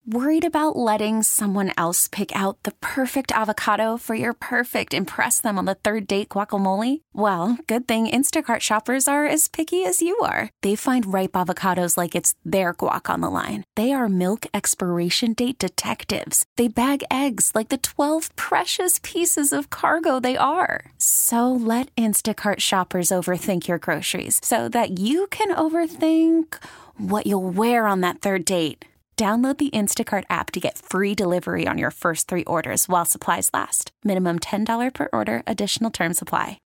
Worried about letting someone else pick out the perfect avocado for your perfect impress them on the third date guacamole? Well, good thing Instacart shoppers are as picky as you are. They find ripe avocados like it's their guac on the line. They are milk expiration date detectives. They bag eggs like the 12 precious pieces of cargo they are. So let Instacart shoppers overthink your groceries so that you can overthink what you'll wear on that third date. Download the Instacart app to get free delivery on your first 3 orders while supplies last. Minimum $10 per order. Additional terms apply.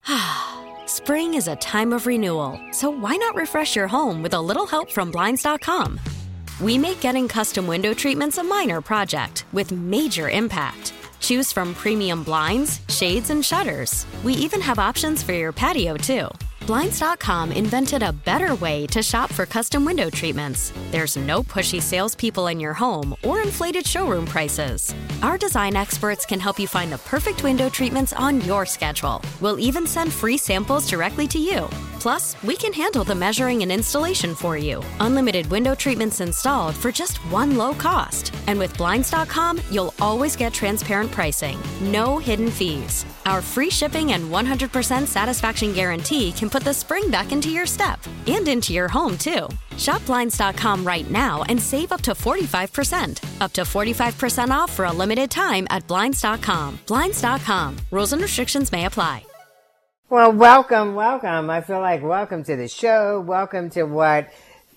Spring is a time of renewal, so why not refresh your home with a little help from Blinds.com? We make getting custom window treatments a minor project with major impact. Choose from premium blinds, shades, and shutters. We even have options for your patio, too. Blinds.com invented a better way to shop for custom window treatments. There's no pushy salespeople in your home or inflated showroom prices. Our design experts can help you find the perfect window treatments on your schedule. We'll even send free samples directly to you. Plus, we can handle the measuring and installation for you. Unlimited window treatments installed for just one low cost. And with Blinds.com, you'll always get transparent pricing. No hidden fees. Our free shipping and 100% satisfaction guarantee can put the spring back into your step and into your home, too. Shop Blinds.com right now and save up to 45%. Up to 45% off for a limited time at Blinds.com. Blinds.com. Rules and restrictions may apply. Well, welcome. I feel like welcome to the show. Welcome to what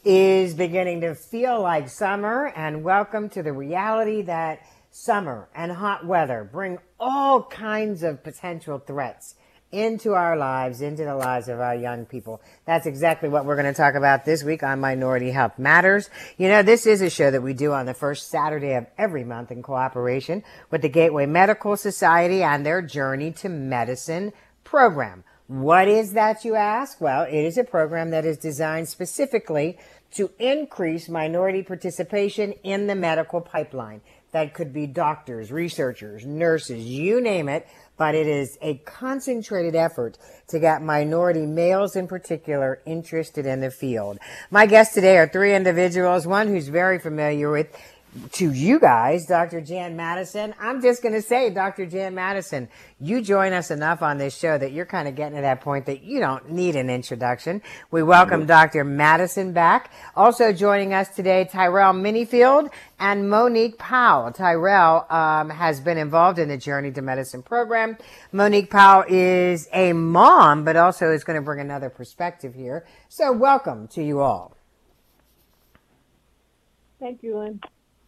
is beginning to feel like summer, and welcome to the reality that summer and hot weather bring all kinds of potential threats into our lives, into the lives of our young people. That's exactly what we're going to talk about this week on Minority Health Matters. You know, this is a show that we do on the first Saturday of every month in cooperation with the Gateway Medical Society and their Journey to Medicine program. What is that, you ask? Well, it is a program that is designed specifically to increase minority participation in the medical pipeline. That could be doctors, researchers, nurses, you name it, but it is a concentrated effort to get minority males in particular interested in the field. My guests today are 3 individuals, one who's very familiar with to you guys, Dr. Jan Madison. I'm just going to say, Dr. Jan Madison, you join us enough on this show that you're kind of getting to that point that you don't need an introduction. We welcome Dr. Madison back. Also joining us today, Tyrell Minifield and Monique Powell. Tyrell has been involved in the Journey to Medicine program. Monique Powell is a mom, but also is going to bring another perspective here. So welcome to you all. Thank you, Lynn.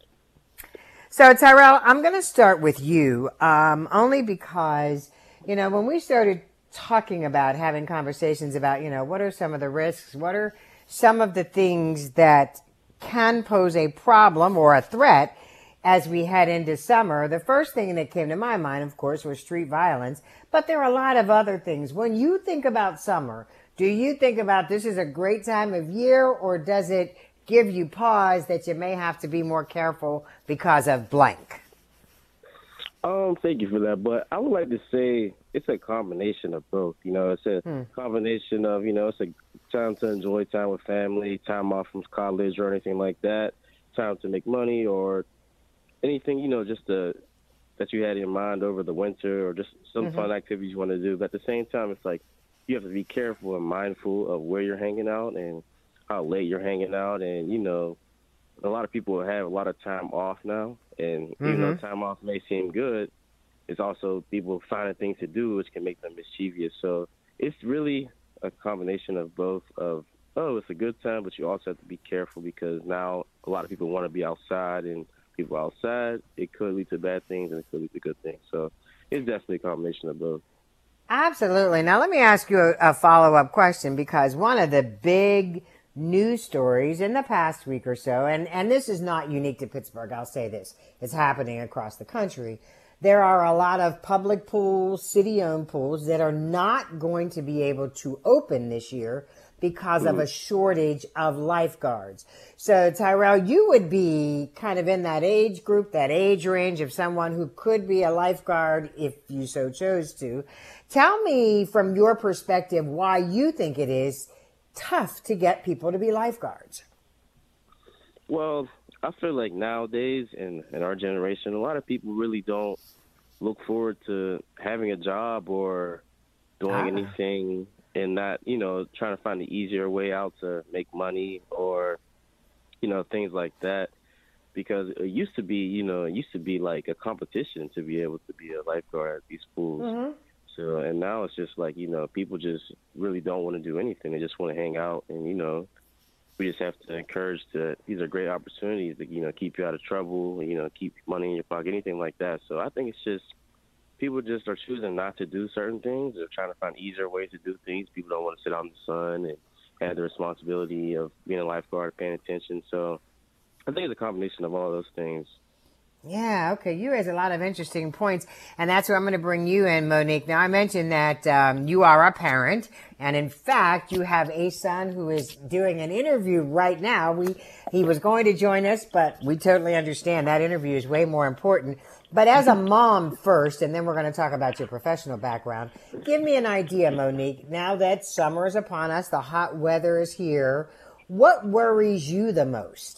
So, Tyrell, I'm going to start with you, only because, you know, when we started talking about having conversations about, you know, what are some of the risks, what are some of the things that can pose a problem or a threat as we head into summer, the first thing that came to my mind, of course, was street violence, but there are a lot of other things. When you think about summer, do you think about this is a great time of year, or does it give you pause that you may have to be more careful because of blank? Thank you for that. But I would like to say it's a combination of both. You know, it's a combination of, you know, it's a time to enjoy time with family, time off from college or anything like that, time to make money or anything, you know, just that you had in mind over the winter or just some fun activities you want to do. But at the same time, it's like you have to be careful and mindful of where you're hanging out and how late you're hanging out. And, you know, a lot of people have a lot of time off now. And even though time off may seem good, it's also people finding things to do which can make them mischievous. So it's really a combination of both of, oh, it's a good time, but you also have to be careful because now a lot of people want to be outside, and people outside, it could lead to bad things and it could lead to good things. So it's definitely a combination of both. Absolutely. Now, let me ask you a follow-up question, because one of the big news stories in the past week or so, and this is not unique to Pittsburgh, I'll say this, it's happening across the country. There are a lot of public pools, city-owned pools that are not going to be able to open this year because of a shortage of lifeguards. So, Tyrell, you would be kind of in that age group, that age range of someone who could be a lifeguard if you so chose to. Tell me from your perspective why you think it is tough to get people to be lifeguards. Well, I feel like nowadays in our generation, a lot of people really don't look forward to having a job or doing anything and not, trying to find the easier way out to make money or, things like that. Because it used to be like a competition to be able to be a lifeguard at these pools. Mm-hmm. So, and now it's just like, people just really don't want to do anything. They just want to hang out. And, we just have to encourage that these are great opportunities to, keep you out of trouble, keep money in your pocket, anything like that. So I think it's just people just are choosing not to do certain things. They're trying to find easier ways to do things. People don't want to sit out in the sun and have the responsibility of being a lifeguard, paying attention. So I think it's a combination of all those things. Yeah, okay. You raise a lot of interesting points, and that's where I'm going to bring you in, Monique. Now, I mentioned that you are a parent, and in fact, you have a son who is doing an interview right now. He was going to join us, but we totally understand that interview is way more important. But as a mom first, and then we're going to talk about your professional background, give me an idea, Monique. Now that summer is upon us, the hot weather is here, what worries you the most?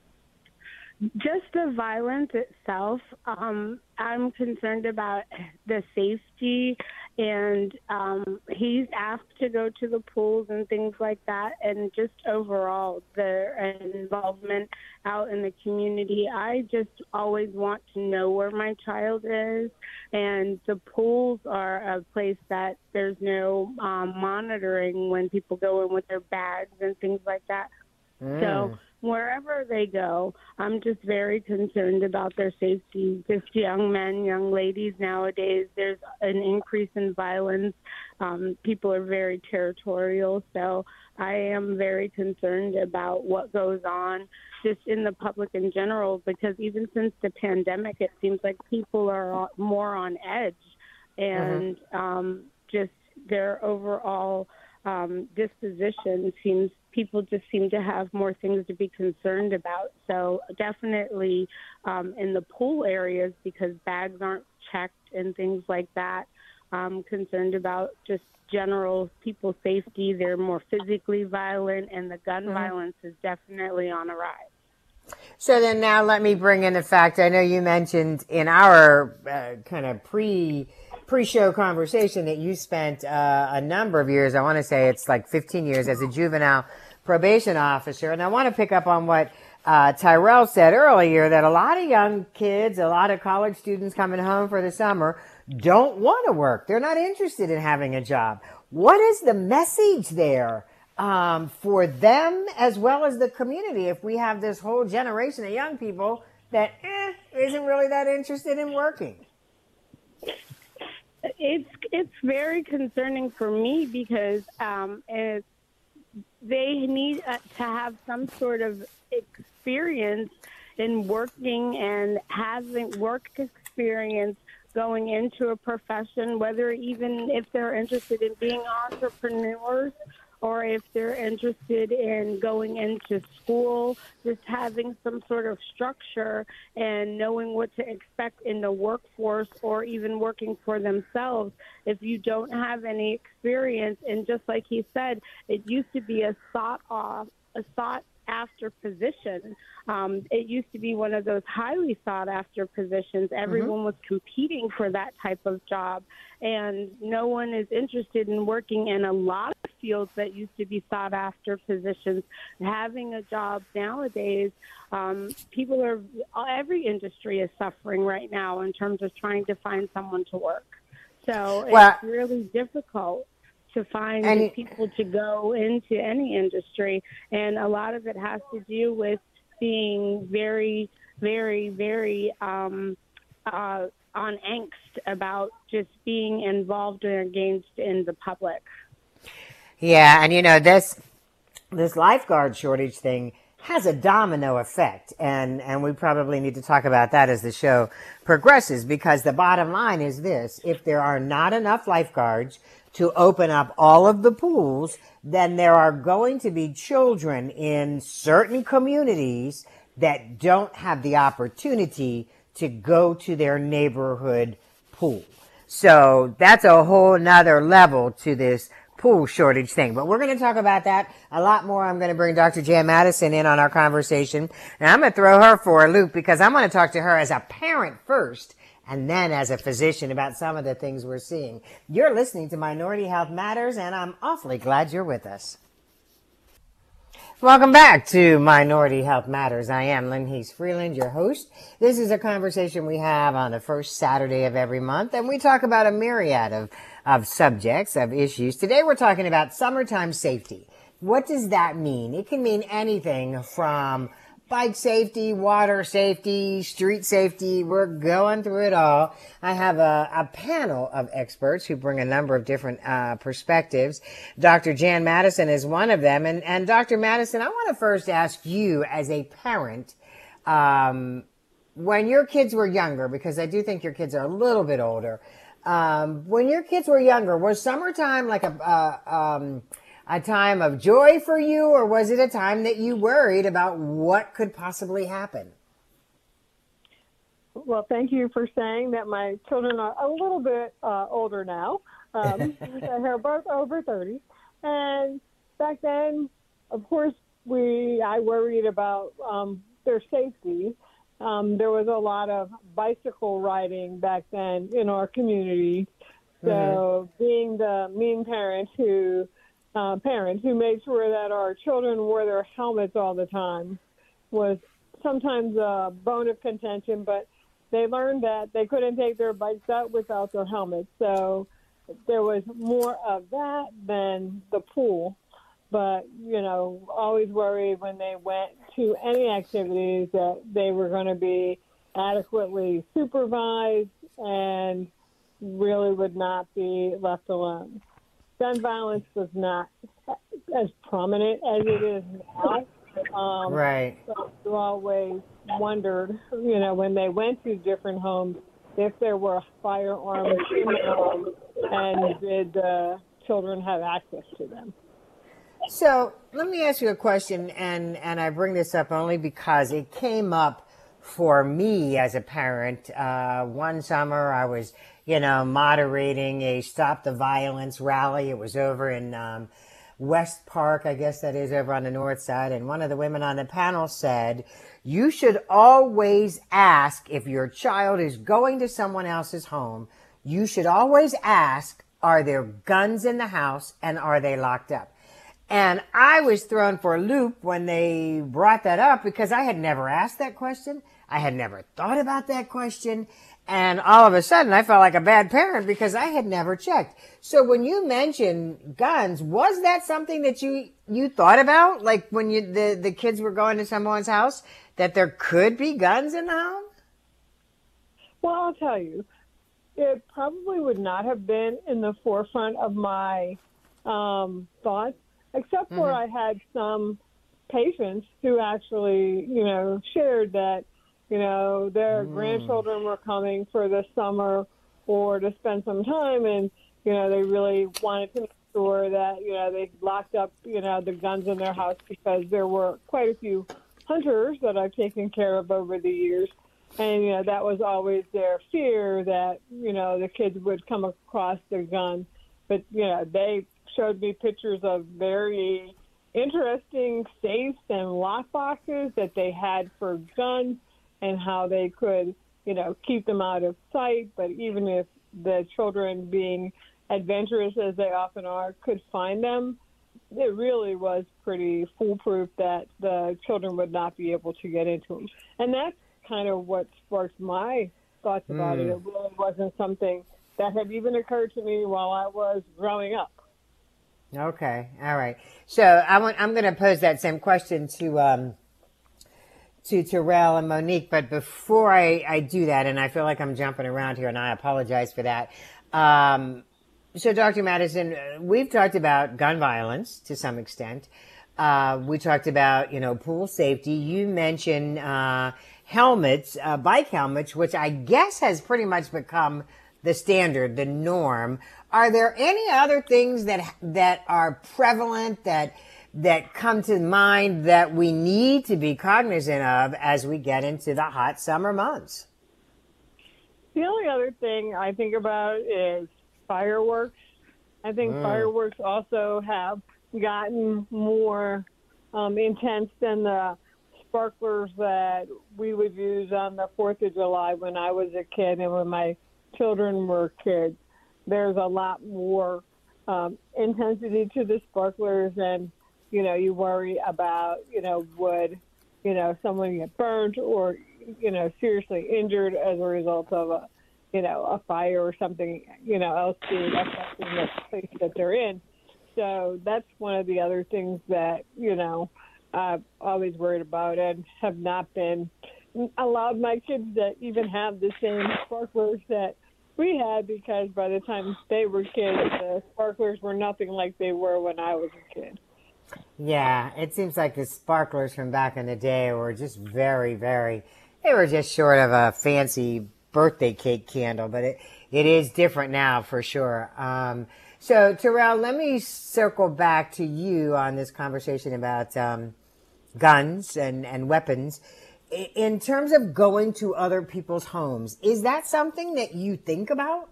Just the violence itself. I'm concerned about the safety, and he's asked to go to the pools and things like that, and just overall the involvement out in the community. I just always want to know where my child is, and the pools are a place that there's no monitoring when people go in with their bags and things like that. So wherever they go, I'm just very concerned about their safety. Just young men, young ladies nowadays, there's an increase in violence. People are very territorial. So I am very concerned about what goes on just in the public in general, because even since the pandemic, it seems like people are more on edge, and just their overall disposition people just seem to have more things to be concerned about. So definitely in the pool areas, because bags aren't checked and things like that, I'm concerned about just general people's safety. They're more physically violent, and the gun violence is definitely on a rise. So then now let me bring in the fact, I know you mentioned in our kind of pre-show conversation that you spent a number of years, I want to say it's like 15 years as a juvenile probation officer. And I want to pick up on what Tyrell said earlier, that a lot of young kids, a lot of college students coming home for the summer don't want to work. They're not interested in having a job. What is the message there for them as well as the community if we have this whole generation of young people that isn't really that interested in working? It's very concerning for me, because they need to have some sort of experience in working and having work experience going into a profession, whether even if they're interested in being entrepreneurs or if they're interested in going into school, just having some sort of structure and knowing what to expect in the workforce or even working for themselves. If you don't have any experience, and just like he said, it used to be a sought after position. It used to be one of those highly sought after positions. Everyone was competing for that type of job, and no one is interested in working in a lot of fields that used to be sought after positions. Having a job nowadays, every industry is suffering right now in terms of trying to find someone to work. So it's really difficult to find people to go into any industry. And a lot of it has to do with being very, very, very on angst about just being involved or engaged in the public. Yeah, and this lifeguard shortage thing has a domino effect, and we probably need to talk about that as the show progresses, because the bottom line is this: if there are not enough lifeguards to open up all of the pools, then there are going to be children in certain communities that don't have the opportunity to go to their neighborhood pool. So that's a whole nother level to this pool shortage thing. But we're going to talk about that a lot more. I'm going to bring Dr. Jan Madison in on our conversation, and I'm going to throw her for a loop because I'm going to talk to her as a parent first and then as a physician about some of the things we're seeing. You're listening to Minority Health Matters, and I'm awfully glad you're with us. Welcome back to Minority Health Matters. I am Lynn Hayes Freeland, your host. This is a conversation we have on the first Saturday of every month, and we talk about a myriad of subjects, of issues. Today we're talking about summertime safety. What does that mean? It can mean anything from bike safety, water safety, street safety. We're going through it all. I have a panel of experts who bring a number of different perspectives. Dr. Jan Madison is one of them. And Dr. Madison, I want to first ask you as a parent, when your kids were younger, because I do think your kids are a little bit older, when your kids were younger, was summertime like a time of joy for you, or was it a time that you worried about what could possibly happen? Well, thank you for saying that. My children are a little bit older now. They're both over 30. And back then, of course, I worried about their safety. There was a lot of bicycle riding back then in our community. So being the mean parent who made sure that our children wore their helmets all the time was sometimes a bone of contention, but they learned that they couldn't take their bikes out without their helmets. So there was more of that than the pool. But, always worried when they went to any activities that they were going to be adequately supervised and really would not be left alone. Gun violence was not as prominent as it is now. Right. So you always wondered, when they went to different homes, if there were firearms in the home and did the children have access to them. So let me ask you a question, and I bring this up only because it came up for me as a parent. One summer I was, moderating a Stop the Violence rally. It was over in West Park, I guess that is, over on the north side. And one of the women on the panel said, you should always ask if your child is going to someone else's home. You should always ask, are there guns in the house and are they locked up? And I was thrown for a loop when they brought that up because I had never asked that question. I had never thought about that question. And all of a sudden I felt like a bad parent because I had never checked. So when you mentioned guns, was that something that you thought about? Like when the kids were going to someone's house, that there could be guns in the home? Well, I'll tell you, it probably would not have been in the forefront of my thoughts. Except for I had some patients who actually, shared that, their grandchildren were coming for the summer or to spend some time, and, they really wanted to make sure that, they locked up, the guns in their house because there were quite a few hunters that I've taken care of over the years. And, that was always their fear that, the kids would come across their gun. But, they showed me pictures of very interesting safes and lock boxes that they had for guns and how they could, keep them out of sight. But even if the children, being adventurous as they often are, could find them, it really was pretty foolproof that the children would not be able to get into them. And that's kind of what sparked my thoughts about it. It really wasn't something that had even occurred to me while I was growing up. Okay. All right. So I'm going to pose that same question to Terrell and Monique. But before I do that, and I feel like I'm jumping around here and I apologize for that. So Dr. Madison, we've talked about gun violence to some extent. We talked about, pool safety. You mentioned, helmets, bike helmets, which I guess has pretty much become the standard, the norm. Are there any other things that are prevalent that come to mind that we need to be cognizant of as we get into the hot summer months? The only other thing I think about is fireworks. I think fireworks also have gotten more intense than the sparklers that we would use on the 4th of July when I was a kid and when my children were kids. There's a lot more intensity to the sparklers, and, you worry about, would, someone get burned or, seriously injured as a result of a fire or something, else being affecting the place that they're in. So that's one of the other things that, I've always worried about and have not been allowed my kids to even have the same sparklers that we had, because by the time they were kids, the sparklers were nothing like they were when I was a kid. Yeah, it seems like the sparklers from back in the day were just very, very, they were just short of a fancy birthday cake candle, but it is different now for sure. So, Terrell, let me circle back to you on this conversation about guns and weapons. In terms of going to other people's homes, is that something that you think about?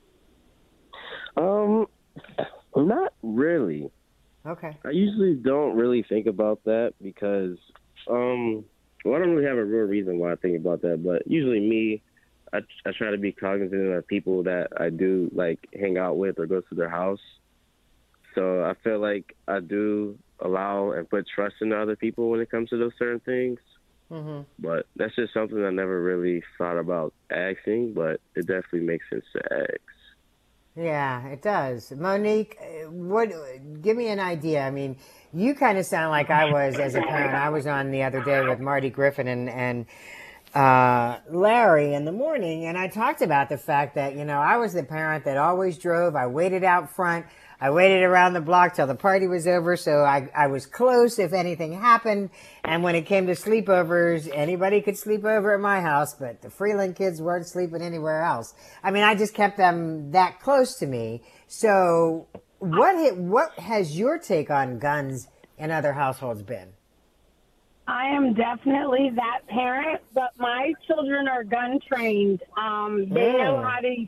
Not really. Okay. I usually don't really think about that because, I don't really have a real reason why I think about that, but usually me, I try to be cognizant of people that I do hang out with or go to their house. So I feel like I do allow and put trust in other people when it comes to those certain things. Mm-hmm. But that's just something I never really thought about asking, but it definitely makes sense to ask. Yeah, it does. Monique, give me an idea. I mean, you kind of sound like I was as a parent. I was on the other day with Marty Griffin and Larry in the morning, and I talked about the fact that, I was the parent that always drove. I waited out front. I waited around the block till the party was over, so I was close if anything happened. And when it came to sleepovers, anybody could sleep over at my house, but the Freeland kids weren't sleeping anywhere else. I mean, I just kept them that close to me. So what has your take on guns in other households been? I am definitely that parent, but my children are gun trained. They know how to.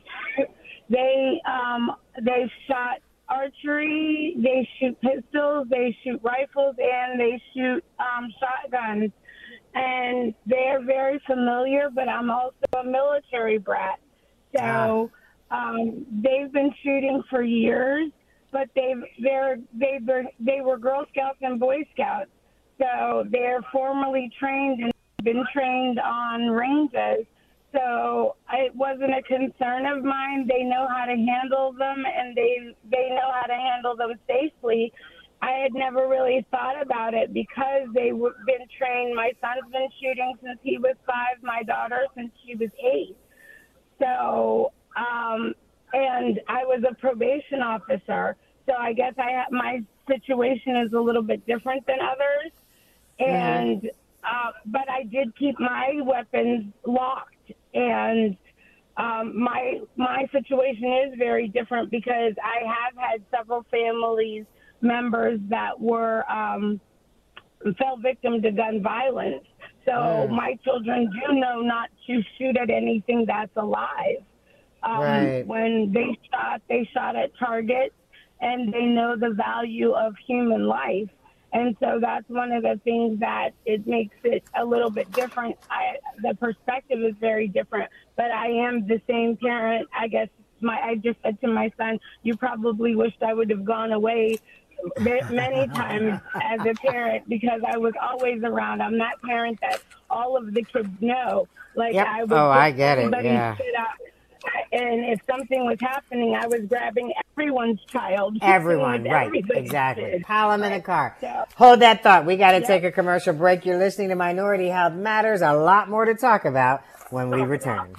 They've shot archery. They shoot pistols. They shoot rifles, and they shoot shotguns. And they're very familiar. But I'm also a military brat, so they've been shooting for years. But they were Girl Scouts and Boy Scouts. So they're formally trained and been trained on ranges. So it wasn't a concern of mine. They know how to handle them, and they know how to handle them safely. I had never really thought about it because they've been trained. My son's been shooting since he was 5, my daughter since she was 8. So, and I was a probation officer. So I guess my situation is a little bit different than others. And but I did keep my weapons locked, and my situation is very different because I have had several family members that were fell victim to gun violence. So my children do know not to shoot at anything that's alive. When they shot at targets, and they know the value of human life. And so that's one of the things that it makes it a little bit different. The perspective is very different, but I am the same parent. I guess I just said to my son, you probably wished I would have gone away many times as a parent because I was always around. I'm that parent that all of the kids know. I get it. Yeah. And if something was happening, I was grabbing everyone's child. Everyone, right, exactly. Pile them in the car. So, hold that thought. We got to take a commercial break. You're listening to Minority Health Matters. A lot more to talk about when we return.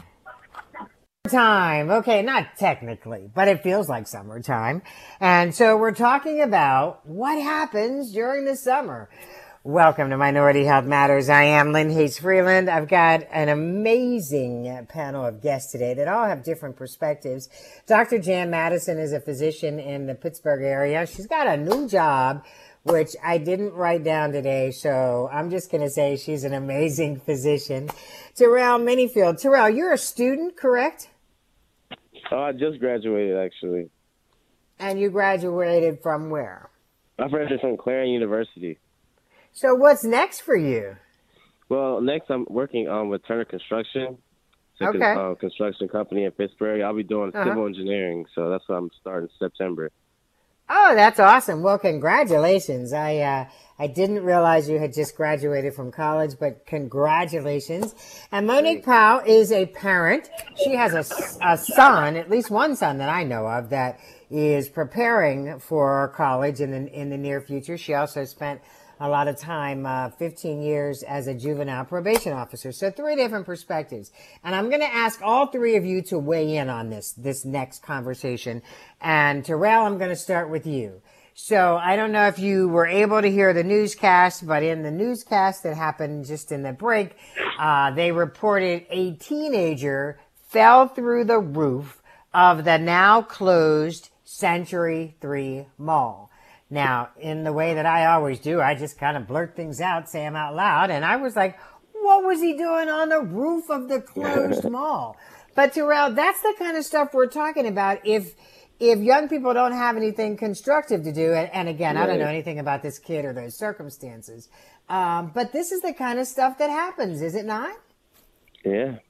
Time. Okay, not technically, but it feels like summertime. And so we're talking about what happens during the summer. Welcome to Minority Health Matters. I am Lynn Hayes Freeland. I've got an amazing panel of guests today that all have different perspectives. Dr. Jan Madison is a physician in the Pittsburgh area. She's got a new job, which I didn't write down today, so I'm just going to say she's an amazing physician. Terrell Minifield. Terrell, you're a student, correct? I just graduated, actually. And you graduated from where? I graduated from Clarion University. So what's next for you? Well, next I'm working with Turner Construction. It's a construction company in Pittsburgh. I'll be doing civil engineering, so that's what I'm starting September. Oh, that's awesome. Well, congratulations. I didn't realize you had just graduated from college, but congratulations. And Monique Powell is a parent. She has a son, at least one son that I know of, that is preparing for college in the near future. She also spent a lot of time, 15 years as a juvenile probation officer. So 3 different perspectives. And I'm going to ask all 3 of you to weigh in on this next conversation. And Terrell, I'm going to start with you. So I don't know if you were able to hear the newscast, but in the newscast that happened just in the break, they reported a teenager fell through the roof of the now closed Century 3 Mall. Now, in the way that I always do, I just kind of blurt things out, say them out loud. And I was like, what was he doing on the roof of the closed mall? But Terrell, that's the kind of stuff we're talking about. If young people don't have anything constructive to do, and again, I don't know anything about this kid or those circumstances, but this is the kind of stuff that happens, is it not? Yeah.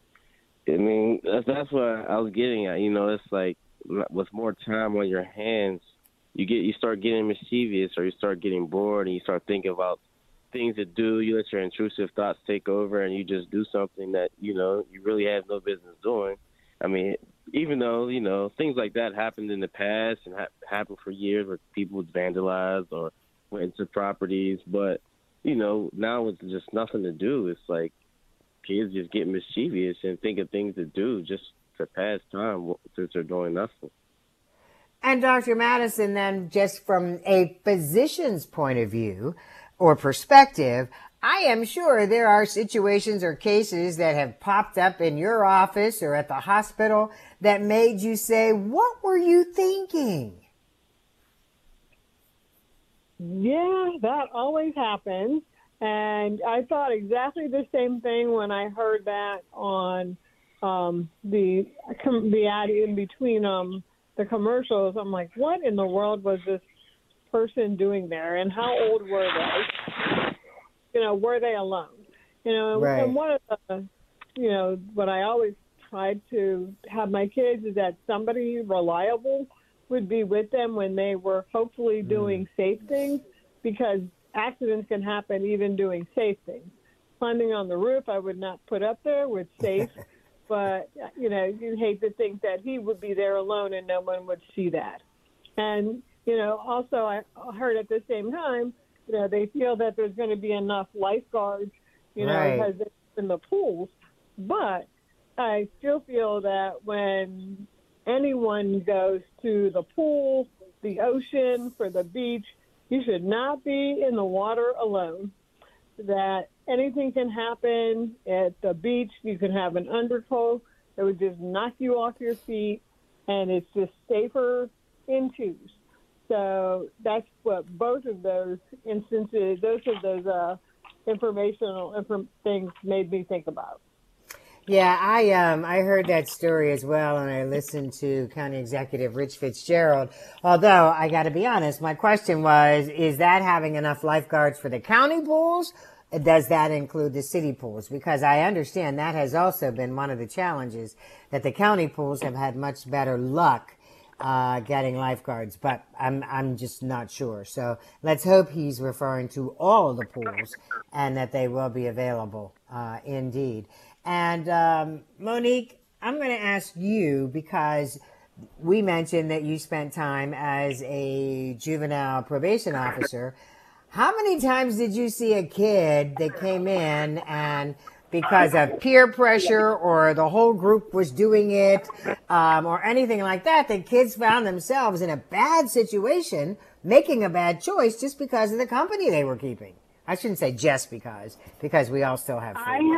I mean, that's what I was getting at. You know, it's like with more time on your hands, you start getting mischievous, or you start getting bored, and you start thinking about things to do. You let your intrusive thoughts take over, and you just do something that, you know, you really have no business doing. I mean, even though, you know, things like that happened in the past and happened for years where people would vandalize or went into properties, but, you know, now it's just nothing to do. It's like kids just get mischievous and think of things to do just to pass time since they're doing nothing. And Dr. Madison, then, just from a physician's point of view or perspective, I am sure there are situations or cases that have popped up in your office or at the hospital that made you say, what were you thinking? Yeah, that always happens. And I thought exactly the same thing when I heard that on the ad in between the commercials. I'm like, what in the world was this person doing there, and how old were they? You know, were they alone? You know, right. And one of the, you know, what I always tried to have my kids is that somebody reliable would be with them when they were hopefully doing safe things, because accidents can happen even doing safe things. Climbing on the roof, I would not put up there with safe. But, you know, you'd hate to think that he would be there alone and no one would see that. And, you know, also I heard at the same time, you know, they feel that there's going to be enough lifeguards, you know, because it's in the pools. But I still feel that when anyone goes to the pool, the ocean, for the beach, you should not be in the water alone. That anything can happen at the beach. You can have an undertow that would just knock you off your feet, and it's just safer in twos. So that's what both of those instances, those informational things made me think about. Yeah, I heard that story as well, and I listened to County Executive Rich Fitzgerald. Although, I got to be honest, my question was, is that having enough lifeguards for the county pools? Does that include the city pools? Because I understand that has also been one of the challenges, that the county pools have had much better luck getting lifeguards, but I'm just not sure. So let's hope he's referring to all of the pools and that they will be available indeed. And Monique, I'm going to ask you, because we mentioned that you spent time as a juvenile probation officer. How many times did you see a kid that came in and because of peer pressure or the whole group was doing it or anything like that, the kids found themselves in a bad situation, making a bad choice just because of the company they were keeping? I shouldn't say just because we all still have freedom.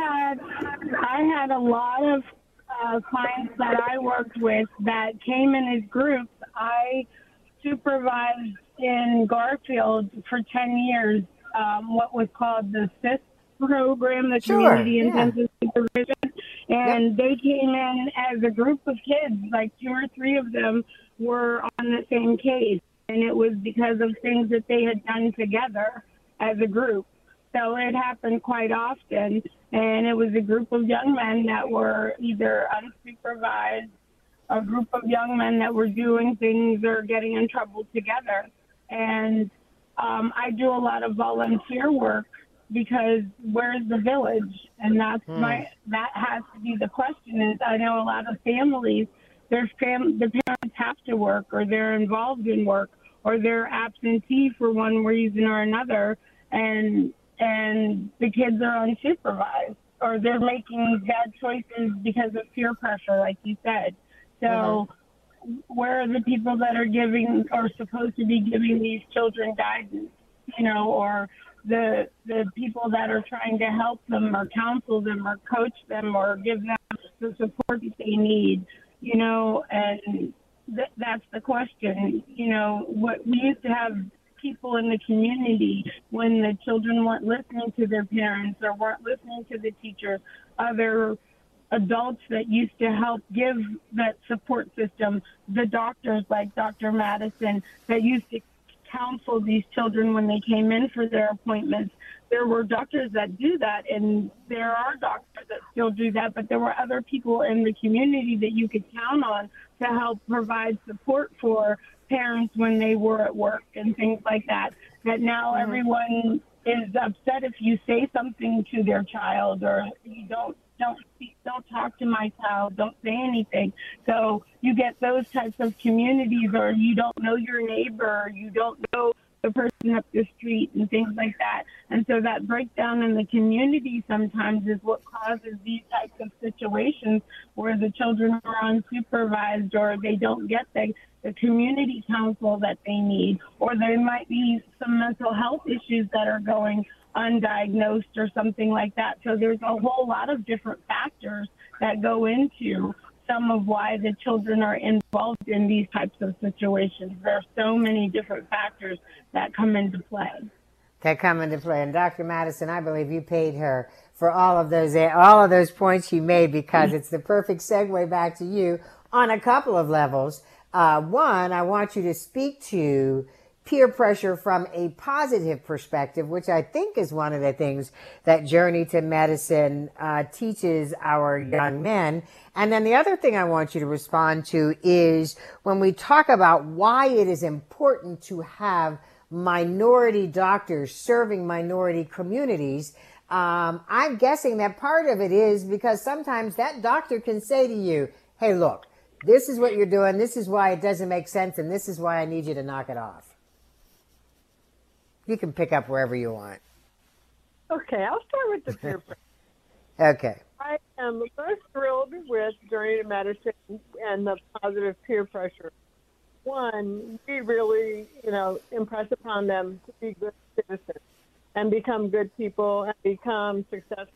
I had a lot of clients that I worked with that came in as groups. I supervised in Garfield for 10 years what was called the CISP program, the Community Intensive Supervision. And they came in as a group of kids, like 2 or 3 of them were on the same case. And it was because of things that they had done together as a group. So it happened quite often. And it was a group of young men that were either unsupervised, a group of young men that were doing things or getting in trouble together. And I do a lot of volunteer work because where's the village? And that's that has to be the question. Is I know a lot of families, the parents have to work, or they're involved in work, or they're absentee for one reason or another, and the kids are unsupervised, or they're making bad choices because of peer pressure, like you said. So where are the people that are giving or supposed to be giving these children guidance, or the people that are trying to help them or counsel them or coach them or give them the support that they need, and that's the question. What we used to have people in the community when the children weren't listening to their parents or weren't listening to the teachers, other adults that used to help give that support system, the doctors like Dr. Madison that used to counsel these children when they came in for their appointments. There were doctors that do that, and there are doctors that still do that, but there were other people in the community that you could count on to help provide support for parents when they were at work and things like that. That now everyone is upset if you say something to their child, or you don't talk to my child, don't say anything. So you get those types of communities, or you don't know your neighbor, or you don't know the person up the street and things like that. And so that breakdown in the community sometimes is what causes these types of situations where the children are unsupervised, or they don't get the community counsel that they need, or there might be some mental health issues that are going undiagnosed or something like that. So there's a whole lot of different factors that go into some of why the children are involved in these types of situations. There are so many different factors that come into play. And Dr. Madison, I believe you paid her for all of those points you made, because it's the perfect segue back to you on a couple of levels. One, I want you to speak to peer pressure from a positive perspective, which I think is one of the things that Journey to Medicine teaches our young men. And then the other thing I want you to respond to is when we talk about why it is important to have minority doctors serving minority communities. I'm guessing that part of it is because sometimes that doctor can say to you, hey, look, this is what you're doing, this is why it doesn't make sense, and this is why I need you to knock it off. You can pick up wherever you want. Okay, I'll start with the peer pressure. Okay. I am most thrilled with Journey to Medicine and the positive peer pressure. One, we really, impress upon them to be good citizens and become good people and become successful.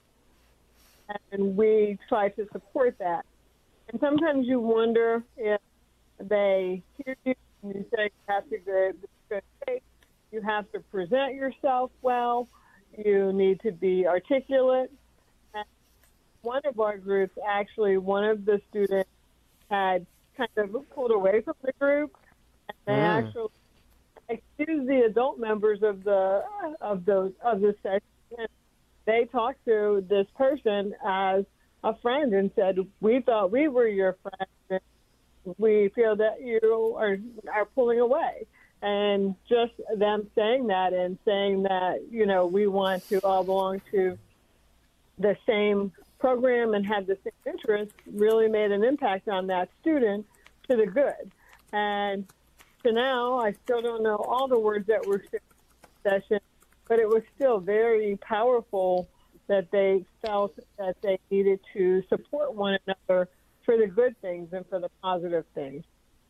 And we try to support that. And sometimes you wonder if they hear you and you say you have to go good faith. You have to present yourself well. You need to be articulate. And one of our groups, actually, one of the students had kind of pulled away from the group, and they actually accused the adult members of the session. And they talked to this person as a friend and said, "We thought we were your friend, and we feel that you are pulling away." And just them saying that and saying that, we want to all belong to the same program and have the same interests really made an impact on that student to the good. And so now I still don't know all the words that were said in the session, but it was still very powerful that they felt that they needed to support one another for the good things and for the positive things.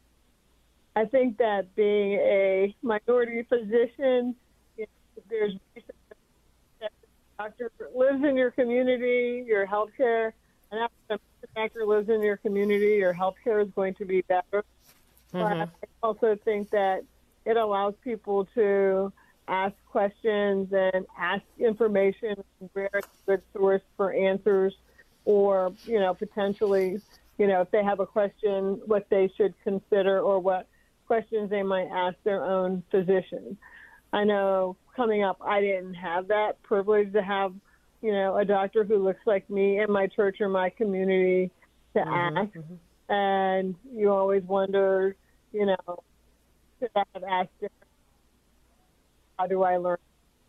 I think that being a minority physician, there's research that the doctor lives in your community, your healthcare, and after the doctor lives in your community, your healthcare is going to be better. But I also think that it allows people to ask questions and ask information, where it's a good source for answers. or, potentially, if they have a question, what they should consider or what questions they might ask their own physician. I know coming up, I didn't have that privilege to have, a doctor who looks like me in my church or my community to ask. And you always wonder, should I have asked different? How do I learn?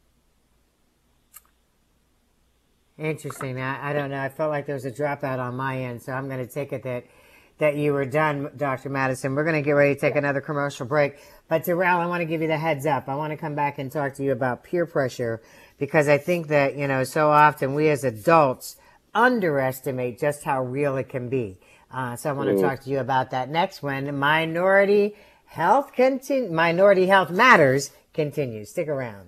Interesting. I don't know. I felt like there was a dropout on my end, so I'm going to take it that you were done, Dr. Madison. We're going to get ready to take another commercial break. But Terrell, I want to give you the heads up. I want to come back and talk to you about peer pressure, because I think that, so often we as adults underestimate just how real it can be. So I want to talk to you about that next when Minority Health Matters continues. Stick around.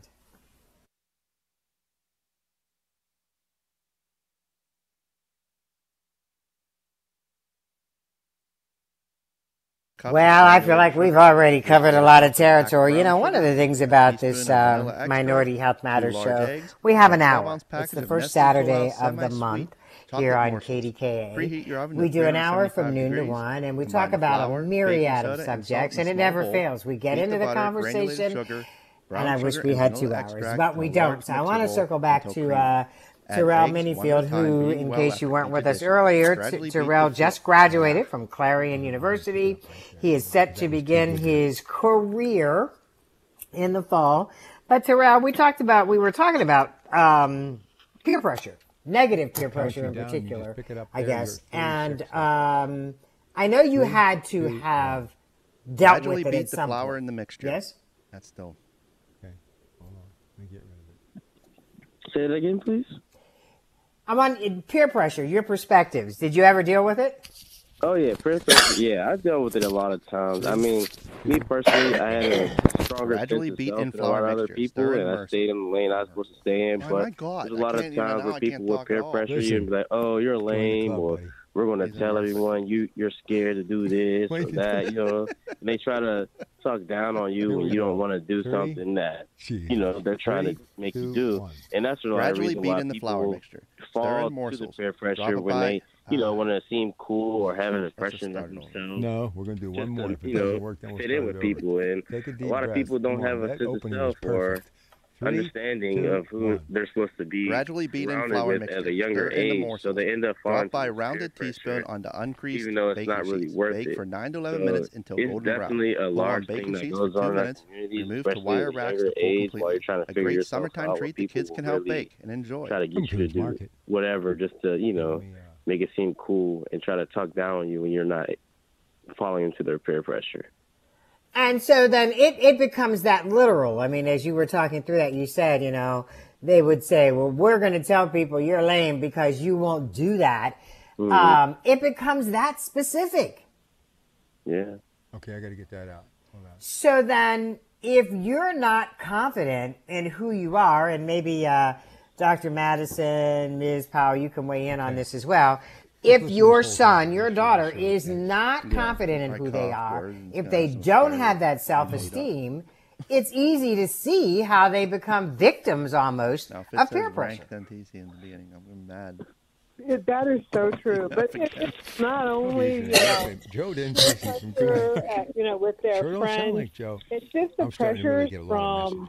Well, I feel like we've already covered a lot of territory. One of the things about this Minority Health Matters show, we have an hour. It's the first Saturday of the month here on KDKA. We do an hour from noon to 1, and we talk about a myriad of subjects, and it never fails. We get into the conversation, and I wish we had 2 hours, but we don't. So I want to circle back to Terrell Minifield, who, in case you weren't with us earlier, Terrell just graduated from Clarion University. He is set to begin his career in the fall. But Terrell, we were talking about peer pressure, negative peer pressure in particular, I guess. And I know you had to have dealt with it at some point. Gradually beat the flour in the mixture. Yes? That's still. Okay, hold on. Let me get rid of it. Say it again, please. I'm on peer pressure, your perspectives. Did you ever deal with it? Oh, yeah, peer pressure. Yeah, I dealt with it a lot of times. I mean, me personally, I had a stronger sense of self than a lot of other people, and I stayed in the lane I was supposed to stay in. But there's a lot of times where people will peer pressure you and be like, oh, you're lame, or we're going to tell everyone you're scared to do this or that, And they try to talk down on you when you don't want to do something that, they're trying to make you do. And that's the reason why people fall to the peer pressure when they, want to seem cool or have an impression of themselves. No, we're going to do one more. If it doesn't work, then we'll fit in with people. And a lot of people don't have a sense of self or understanding of who they're supposed to be gradually beat in surrounded flour with mixture. at a younger age, so they end up falling by a rounded teaspoon onto uncreased even though it's baking not really sheets. worth Bake it. for 9 to 11 So minutes until it's golden brown. definitely a Roll on large baking thing that sheets goes for 2 on in our minutes. community, Remove to especially wire at a racks younger to cool age, while you're completely. trying to A figure great yourself summertime out. treat the kids can help bake and enjoy. Try to get you to do whatever just to, make it seem cool and try to talk down on you when you're not falling into their peer pressure. And so then it becomes that literal. I mean, as you were talking through that, you said, they would say, well, we're going to tell people you're lame because you won't do that. Mm-hmm. It becomes that specific. Yeah. Okay, I got to get that out. Hold on. So then if you're not confident in who you are, and maybe Dr. Madison, Ms. Powell, you can weigh in on this as well. If your son, your daughter is not confident in who they are, if they don't have that self-esteem, it's easy to see how they become victims almost of peer pressure. I'm mad. That is so true. But it's not only, Joe didn't say some with their sure friends. Like Joe. It's just the pressures from,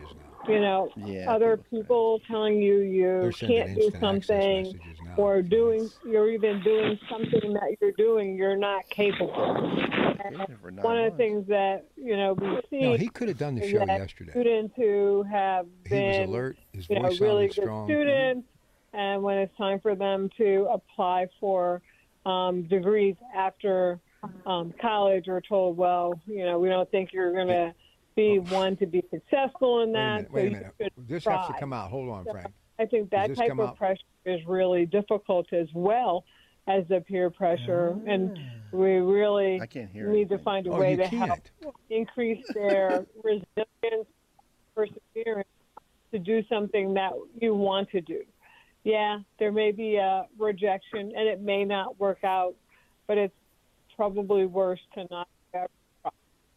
other people telling you can't do something, or you're even doing something that you're not capable. And one of the things that, we see. No, he could have done the show yesterday. Students who have been, he was alert. His voice really good strong. students, and when it's time for them to apply for degrees after college, are told, well, we don't think you're going to be one to be successful in that. Wait a minute. This has to come out. Hold on, Frank. I think that type of pressure is really difficult as well as the peer pressure, and we really need to find a way to help increase their resilience, perseverance to do something that you want to do. Yeah, there may be a rejection, and it may not work out, but it's probably worse to not ever try.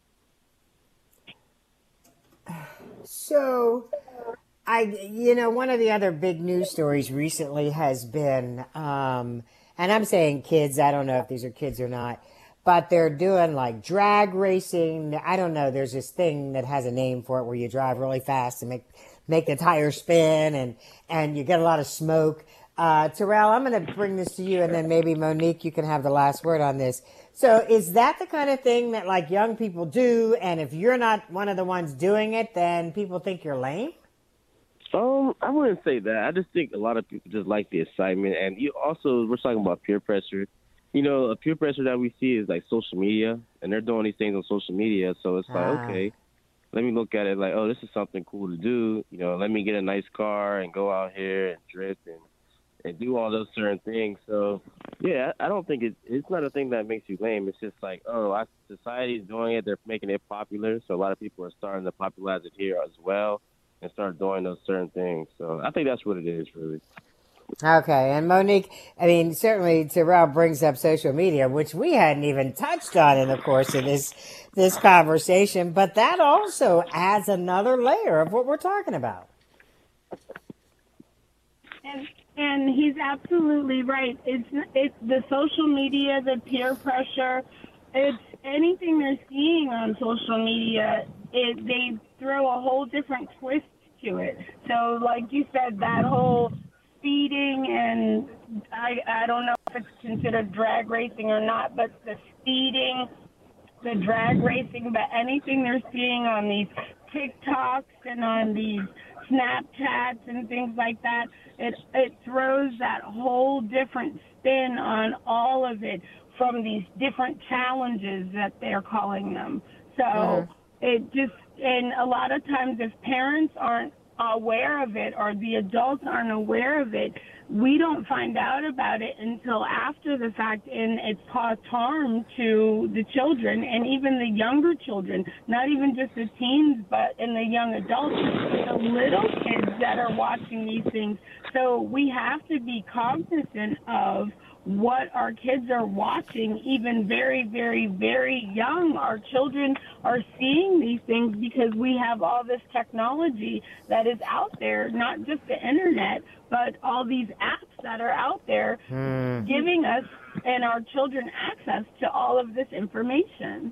So, one of the other big news stories recently has been and I'm saying kids, I don't know if these are kids or not, but they're doing like drag racing. I don't know. There's this thing that has a name for it where you drive really fast and make the tires spin and you get a lot of smoke. Terrell, I'm going to bring this to you, and then maybe Monique, you can have the last word on this. So is that the kind of thing that like young people do? And if you're not one of the ones doing it, then people think you're lame? I wouldn't say that. I just think a lot of people just like the excitement. And you also, we're talking about peer pressure. You know, a peer pressure that we see is like social media, and they're doing these things on social media. So it's like, okay, let me look at it like, oh, this is something cool to do. You know, let me get a nice car and go out here and drift and do all those certain things. So, yeah, I don't think it's not a thing that makes you lame. It's just like, oh, society's doing it. They're making it popular. So a lot of people are starting to popularize it here as well and start doing those certain things. So I think that's what it is, really. Okay. And Monique, I mean, certainly Terrell brings up social media, which we hadn't even touched on in the course of this conversation, but that also adds another layer of what we're talking about. And he's absolutely right. It's the social media, the peer pressure. It's anything they're seeing on social media. They throw a whole different twist to it. So, like you said, that whole speeding, and I don't know if it's considered drag racing or not, but the speeding, the drag racing, but anything they're seeing on these TikToks and on these Snapchats and things like that, it throws that whole different spin on all of it from these different challenges that they're calling them. So it just, and a lot of times if parents aren't aware of it or the adults aren't aware of it, we don't find out about it until after the fact, and it's caused harm to the children and even the younger children, not even just the teens, but in the young adults, the little kids that are watching these things. So we have to be cognizant of what our kids are watching, even very, very, very young. Our children are seeing these things because we have all this technology that is out there, not just the internet, but all these apps that are out there giving us and our children access to all of this information.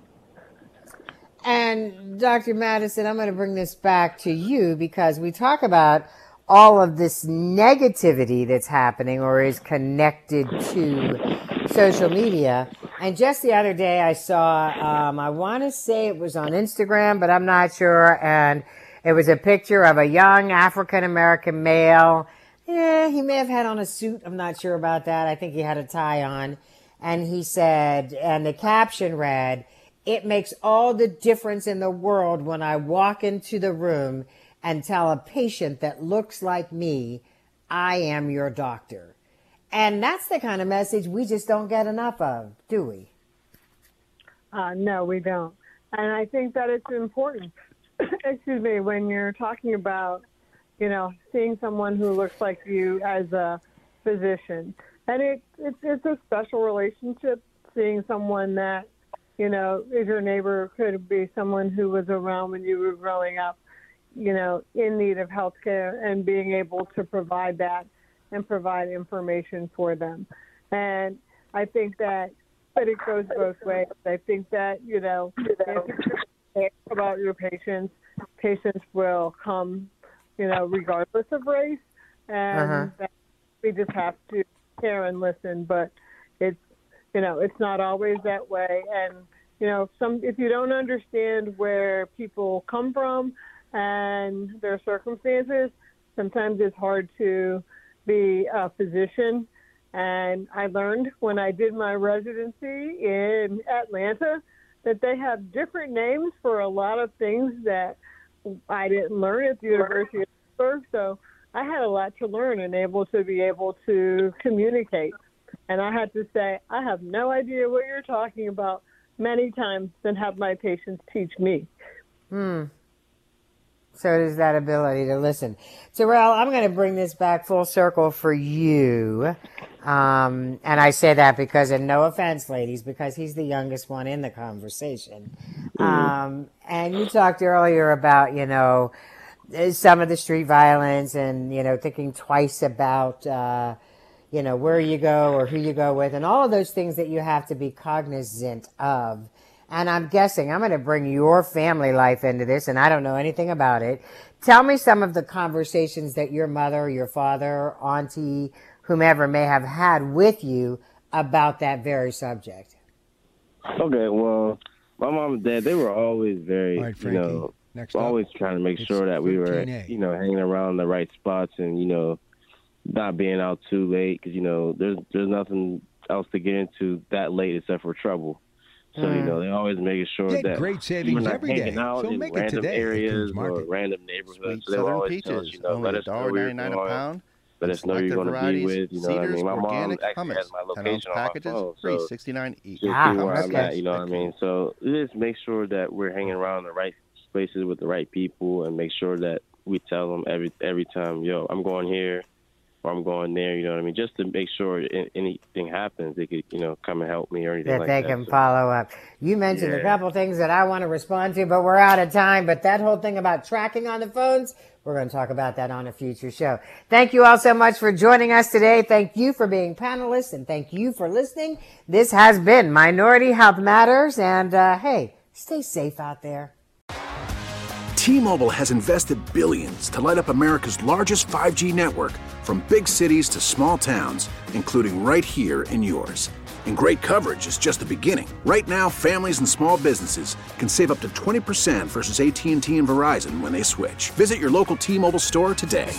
And Dr. Madison, I'm going to bring this back to you because we talk about all of this negativity that's happening or is connected to social media. And just the other day I saw, I want to say it was on Instagram, but I'm not sure. And it was a picture of a young African-American male. Yeah, he may have had on a suit. I'm not sure about that. I think he had a tie on. And he said, and the caption read, "It makes all the difference in the world when I walk into the room and tell a patient that looks like me, I am your doctor." And that's the kind of message we just don't get enough of, do we? No, we don't. And I think that it's important, excuse me, when you're talking about, you know, seeing someone who looks like you as a physician. And it's a special relationship, seeing someone that, you know, is your neighbor, could be someone who was around when you were growing up, you know, in need of health care, and being able to provide that and provide information for them. And I think that, but it goes both ways. I think that, you know, if you care about your patients will come, you know, regardless of race. And that we just have to care and listen. But it's, you know, it's not always that way. And, you know, if you don't understand where people come from and their circumstances, sometimes it's hard to be a physician. And I learned when I did my residency in Atlanta that they have different names for a lot of things that I didn't learn at the University of Pittsburgh. So I had a lot to learn and be able to communicate. And I had to say, I have no idea what you're talking about many times, and have my patients teach me. So does that ability to listen. Terrell, I'm going to bring this back full circle for you. And I say that because, and no offense, ladies, because he's the youngest one in the conversation. And you talked earlier about, you know, some of the street violence and, you know, thinking twice about, you know, where you go or who you go with, and all of those things that you have to be cognizant of. And I'm guessing I'm going to bring your family life into this, and I don't know anything about it. Tell me some of the conversations that your mother, your father, auntie, whomever may have had with you about that very subject. Okay, well, my mom and dad, they were always very, All right, Frankie, you know, next up, always trying to make sure that we were, 13A. you know, hanging around the right spots and, you know, not being out too late because, you know, there's nothing else to get into that late except for trouble. So, you know, they always making sure Get that great savings we're not every day. hanging out So in make it random today at areas Coons or Market. random neighborhoods. Sweet So they will Southern always tell us, peaches, you know, only let us know where you're $1.99 a going. pound. Let us know who you're Selected going to be varieties, with. You know what I cedars, mean? My mom organic actually has hummus, my 10-ounce location on my packages, phone. free, So $69 each. she'll Ah, see where I'm okay. at, you know what I mean? So just make sure that we're hanging around the right spaces with the right people and make sure that we tell them every time, yo, I'm going here or I'm going there, you know what I mean? Just to make sure anything happens, they could, you know, come and help me or anything That like they that. can So, follow up. You mentioned a Yeah. couple things that I want to respond to, but we're out of time. But that whole thing about tracking on the phones, we're going to talk about that on a future show. Thank you all so much for joining us today. Thank you for being panelists, and thank you for listening. This has been Minority Health Matters, and hey, stay safe out there. T-Mobile has invested billions to light up America's largest 5G network, from big cities to small towns, including right here in yours. And great coverage is just the beginning. Right now, families and small businesses can save up to 20% versus AT&T and Verizon when they switch. Visit your local T-Mobile store today.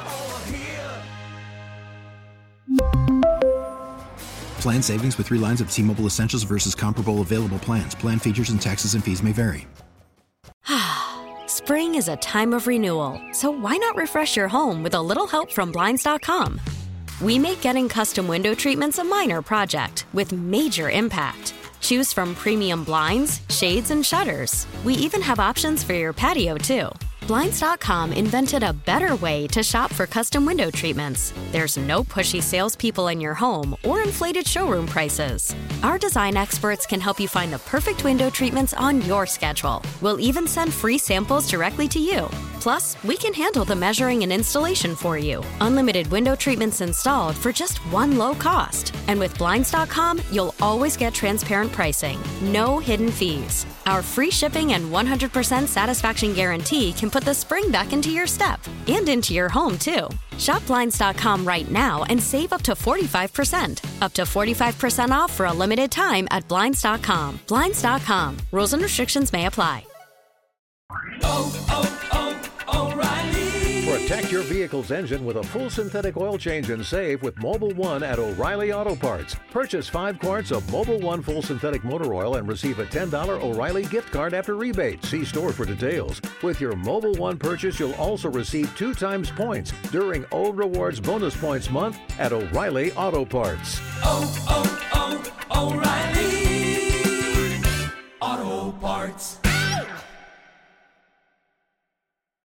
Plan savings with 3 lines of T-Mobile Essentials versus comparable available plans. Plan features and taxes and fees may vary. Spring is a time of renewal, so why not refresh your home with a little help from Blinds.com? We make getting custom window treatments a minor project with major impact. Choose from premium blinds, shades, and shutters. We even have options for your patio, too. Blinds.com invented a better way to shop for custom window treatments. There's no pushy salespeople in your home or inflated showroom prices. Our design experts can help you find the perfect window treatments on your schedule. We'll even send free samples directly to you. Plus, we can handle the measuring and installation for you. Unlimited window treatments installed for just one low cost. And with Blinds.com, you'll always get transparent pricing. No hidden fees. Our free shipping and 100% satisfaction guarantee can put the spring back into your step and into your home, too. Shop Blinds.com right now and save up to 45%. Up to 45% off for a limited time at Blinds.com. Blinds.com. Rules and restrictions may apply. Protect your vehicle's engine with a full synthetic oil change and save with Mobil 1 at O'Reilly Auto Parts. Purchase 5 quarts of Mobil 1 full synthetic motor oil and receive a $10 O'Reilly gift card after rebate. See store for details. With your Mobil 1 purchase, you'll also receive 2 times points during O Rewards Bonus Points Month at O'Reilly Auto Parts. O'Reilly Auto Parts.